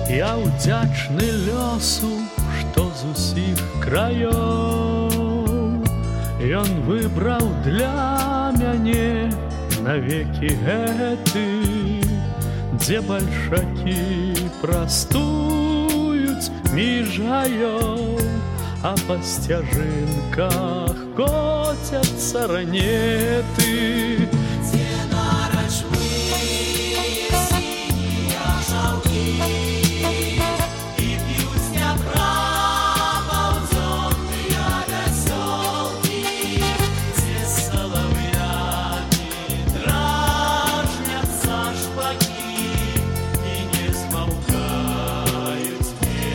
Я ўдзячны лёсу, што з усіх краёў ён выбраў для мяне навекі гэты, дзе бальшакі прастуюць між гаёў, а па сцяжынках коцяцца ранеты. Дзе нарачмыя сінія жаўкі і п'юць няпрапаўдзённыя вясёлкі, дзе салаўямі дражняцца шпакі і не змаўкаюць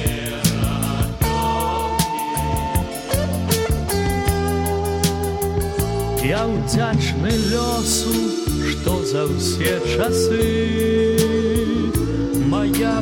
ператокі. Я ўдзячны лёсу, што за ўсе часы моя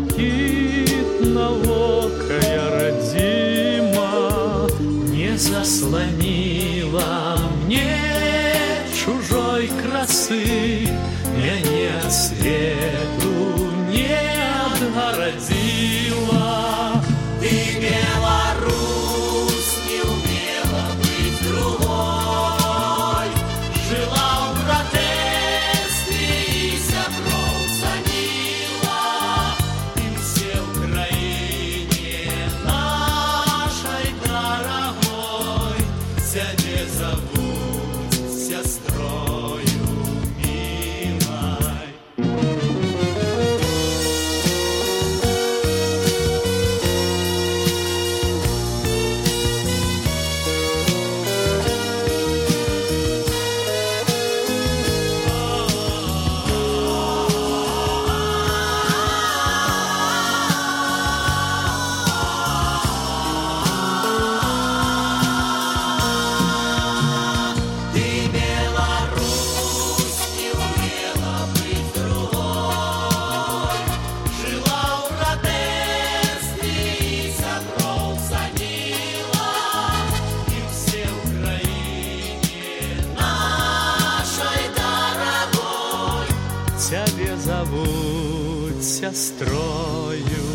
блакітнавокая радзіма не засланіла мне чужой красы, мяне ад свету не адгарадзіла. Ты, Беларусь, не умела быць другой, жила ў пратэсце і сяброў цаніла, і ўсе ў краіне нашай дарагой цябе завуць сястрою мілай. Цябе завуць сястрою